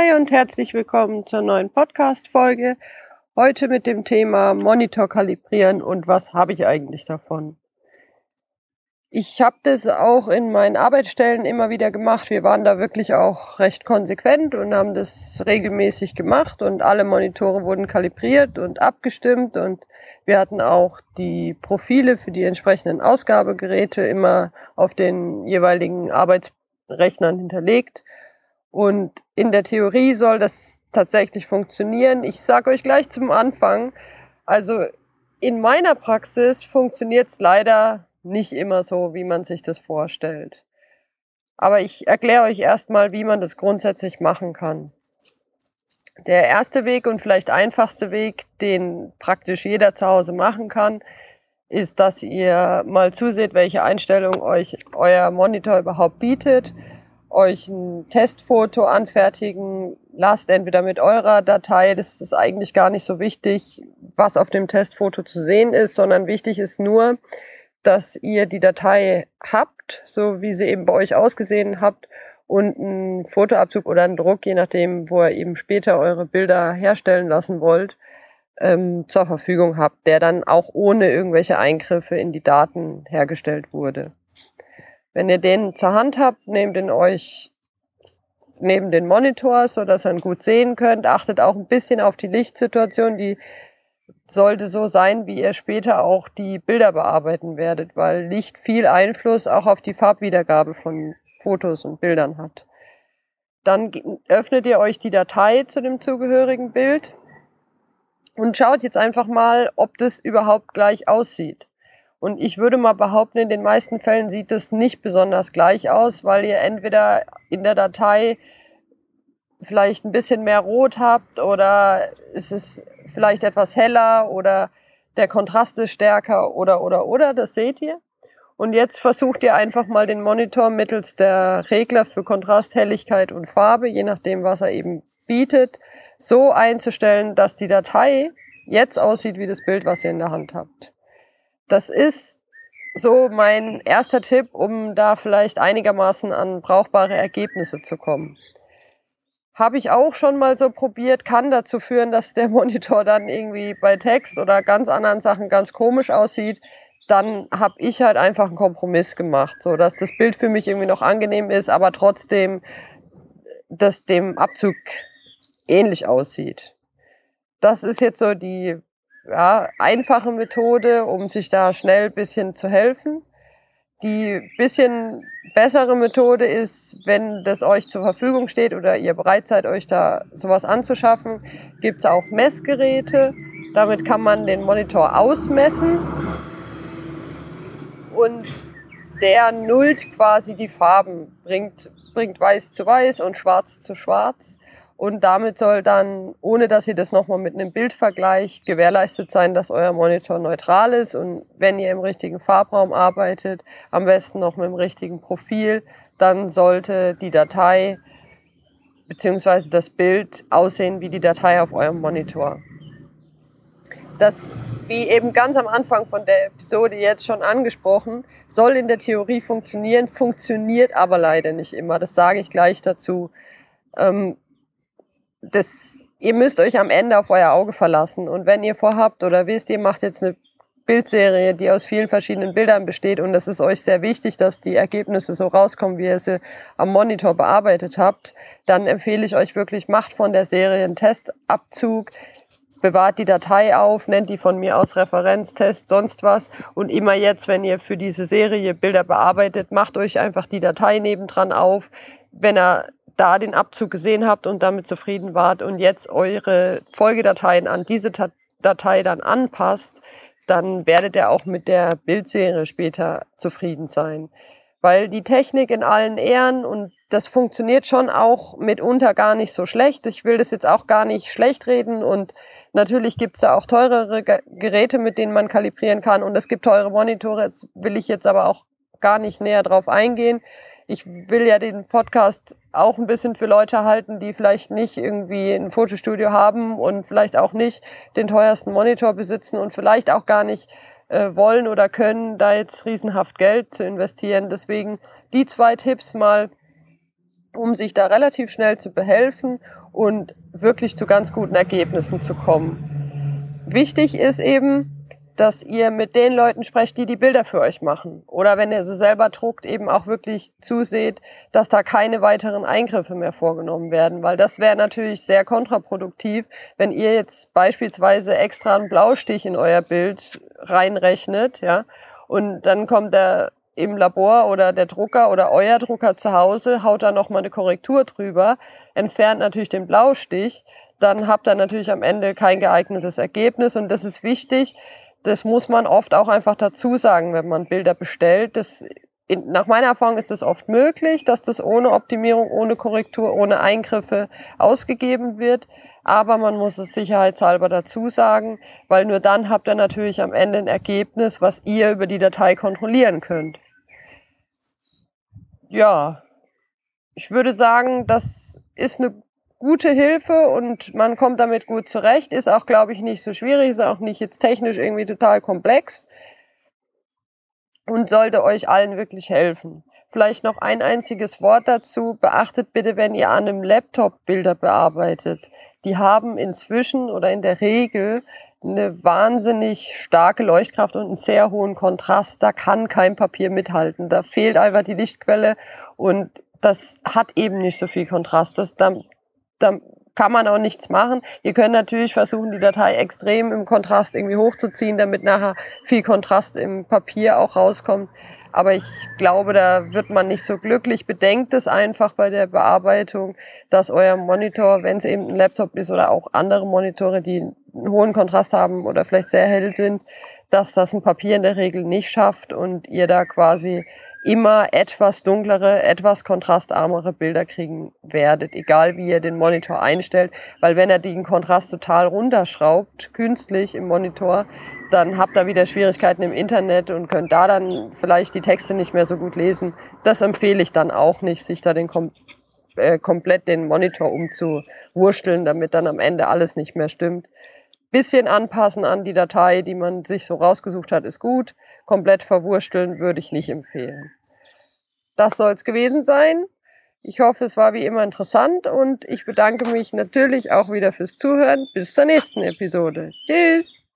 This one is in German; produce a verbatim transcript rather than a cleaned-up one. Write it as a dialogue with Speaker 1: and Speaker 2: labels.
Speaker 1: Hi und herzlich willkommen zur neuen Podcast-Folge. Heute mit dem Thema Monitor kalibrieren und was habe ich eigentlich davon. Ich habe das auch in meinen Arbeitsstellen immer wieder gemacht. Wir waren da wirklich auch recht konsequent und haben das regelmäßig gemacht und alle Monitore wurden kalibriert und abgestimmt und wir hatten auch die Profile für die entsprechenden Ausgabegeräte immer auf den jeweiligen Arbeitsrechnern hinterlegt. Und in der Theorie soll das tatsächlich funktionieren. Ich sage euch gleich zum Anfang, also in meiner Praxis funktioniert es leider nicht immer so, wie man sich das vorstellt. Aber ich erkläre euch erstmal, wie man das grundsätzlich machen kann. Der erste Weg und vielleicht einfachste Weg, den praktisch jeder zu Hause machen kann, ist, dass ihr mal zuseht, welche Einstellungen euch euer Monitor überhaupt bietet, euch ein Testfoto anfertigen lasst, entweder mit eurer Datei, das ist eigentlich gar nicht so wichtig, was auf dem Testfoto zu sehen ist, sondern wichtig ist nur, dass ihr die Datei habt, so wie sie eben bei euch ausgesehen habt, und einen Fotoabzug oder einen Druck, je nachdem, wo ihr eben später eure Bilder herstellen lassen wollt, ähm, zur Verfügung habt, der dann auch ohne irgendwelche Eingriffe in die Daten hergestellt wurde. Wenn ihr den zur Hand habt, nehmt ihn euch neben den Monitor, so dass ihr ihn gut sehen könnt. Achtet auch ein bisschen auf die Lichtsituation, die sollte so sein, wie ihr später auch die Bilder bearbeiten werdet, weil Licht viel Einfluss auch auf die Farbwiedergabe von Fotos und Bildern hat. Dann öffnet ihr euch die Datei zu dem zugehörigen Bild und schaut jetzt einfach mal, ob das überhaupt gleich aussieht. Und ich würde mal behaupten, in den meisten Fällen sieht es nicht besonders gleich aus, weil ihr entweder in der Datei vielleicht ein bisschen mehr Rot habt oder es ist vielleicht etwas heller oder der Kontrast ist stärker oder, oder, oder, das seht ihr. Und jetzt versucht ihr einfach mal den Monitor mittels der Regler für Kontrast, Helligkeit und Farbe, je nachdem, was er eben bietet, so einzustellen, dass die Datei jetzt aussieht wie das Bild, was ihr in der Hand habt. Das ist so mein erster Tipp, um da vielleicht einigermaßen an brauchbare Ergebnisse zu kommen. Habe ich auch schon mal so probiert, kann dazu führen, dass der Monitor dann irgendwie bei Text oder ganz anderen Sachen ganz komisch aussieht. Dann habe ich halt einfach einen Kompromiss gemacht, so dass das Bild für mich irgendwie noch angenehm ist, aber trotzdem, dass dem Abzug ähnlich aussieht. Das ist jetzt so die ja, einfache Methode, um sich da schnell ein bisschen zu helfen. Die bisschen bessere Methode ist, wenn das euch zur Verfügung steht oder ihr bereit seid, euch da sowas anzuschaffen, gibt es auch Messgeräte. Damit kann man den Monitor ausmessen und der nullt quasi die Farben, bringt, bringt weiß zu weiß und schwarz zu schwarz. Und damit soll dann, ohne dass ihr das nochmal mit einem Bild vergleicht, gewährleistet sein, dass euer Monitor neutral ist. Und wenn ihr im richtigen Farbraum arbeitet, am besten noch mit dem richtigen Profil, dann sollte die Datei bzw. das Bild aussehen wie die Datei auf eurem Monitor. Das, wie eben ganz am Anfang von der Episode jetzt schon angesprochen, soll in der Theorie funktionieren, funktioniert aber leider nicht immer. Das sage ich gleich dazu. Ähm, Das, ihr müsst euch am Ende auf euer Auge verlassen. Und wenn ihr vorhabt oder wisst, ihr macht jetzt eine Bildserie, die aus vielen verschiedenen Bildern besteht und es ist euch sehr wichtig, dass die Ergebnisse so rauskommen, wie ihr sie am Monitor bearbeitet habt, dann empfehle ich euch wirklich, macht von der Serie einen Testabzug, bewahrt die Datei auf, nennt die von mir aus Referenztest, sonst was. Und immer jetzt, wenn ihr für diese Serie Bilder bearbeitet, macht euch einfach die Datei nebendran auf. Wenn ihr da den Abzug gesehen habt und damit zufrieden wart und jetzt eure Folgedateien an diese Datei dann anpasst, dann werdet ihr auch mit der Bildserie später zufrieden sein. Weil die Technik in allen Ehren und das funktioniert schon auch mitunter gar nicht so schlecht. Ich will das jetzt auch gar nicht schlecht reden und natürlich gibt es da auch teurere Geräte, mit denen man kalibrieren kann und es gibt teure Monitore, jetzt will ich jetzt aber auch gar nicht näher drauf eingehen. Ich will ja den Podcast auch ein bisschen für Leute halten, die vielleicht nicht irgendwie ein Fotostudio haben und vielleicht auch nicht den teuersten Monitor besitzen und vielleicht auch gar nicht äh, wollen oder können, da jetzt riesenhaft Geld zu investieren. Deswegen die zwei Tipps mal um sich da relativ schnell zu behelfen und wirklich zu ganz guten Ergebnissen zu kommen. Wichtig ist eben, dass ihr mit den Leuten sprecht, die die Bilder für euch machen. Oder wenn ihr sie selber druckt, eben auch wirklich zuseht, dass da keine weiteren Eingriffe mehr vorgenommen werden. Weil das wäre natürlich sehr kontraproduktiv, wenn ihr jetzt beispielsweise extra einen Blaustich in euer Bild reinrechnet, ja, und dann kommt der im Labor oder der Drucker oder euer Drucker zu Hause, haut da nochmal eine Korrektur drüber, entfernt natürlich den Blaustich, dann habt ihr natürlich am Ende kein geeignetes Ergebnis und das ist wichtig. Das muss man oft auch einfach dazu sagen, wenn man Bilder bestellt. Das, in, nach meiner Erfahrung ist es oft möglich, dass das ohne Optimierung, ohne Korrektur, ohne Eingriffe ausgegeben wird. Aber man muss es sicherheitshalber dazu sagen, weil nur dann habt ihr natürlich am Ende ein Ergebnis, was ihr über die Datei kontrollieren könnt. Ja, ich würde sagen, das ist eine gute Hilfe und man kommt damit gut zurecht. Ist auch, glaube ich, nicht so schwierig, ist auch nicht jetzt technisch irgendwie total komplex und sollte euch allen wirklich helfen. Vielleicht noch ein einziges Wort dazu. Beachtet bitte, wenn ihr an einem Laptop Bilder bearbeitet. Die haben inzwischen oder in der Regel eine wahnsinnig starke Leuchtkraft und einen sehr hohen Kontrast. Da kann kein Papier mithalten. Da fehlt einfach die Lichtquelle und das hat eben nicht so viel Kontrast. Das, da, da kann man auch nichts machen. Ihr könnt natürlich versuchen, die Datei extrem im Kontrast irgendwie hochzuziehen, damit nachher viel Kontrast im Papier auch rauskommt. Aber ich glaube, da wird man nicht so glücklich. Bedenkt es einfach bei der Bearbeitung, dass euer Monitor, wenn es eben ein Laptop ist oder auch andere Monitore, die einen hohen Kontrast haben oder vielleicht sehr hell sind, dass das ein Papier in der Regel nicht schafft und ihr da quasi immer etwas dunklere, etwas kontrastarmere Bilder kriegen werdet, egal wie ihr den Monitor einstellt, weil wenn er den Kontrast total runterschraubt, künstlich im Monitor, dann habt ihr wieder Schwierigkeiten im Internet und könnt da dann vielleicht die Texte nicht mehr so gut lesen. Das empfehle ich dann auch nicht, sich da den kom äh, komplett den Monitor umzuwursteln, damit dann am Ende alles nicht mehr stimmt. Bisschen anpassen an die Datei, die man sich so rausgesucht hat, ist gut. Komplett verwursteln würde ich nicht empfehlen. Das soll es gewesen sein. Ich hoffe, es war wie immer interessant und ich bedanke mich natürlich auch wieder fürs Zuhören. Bis zur nächsten Episode. Tschüss!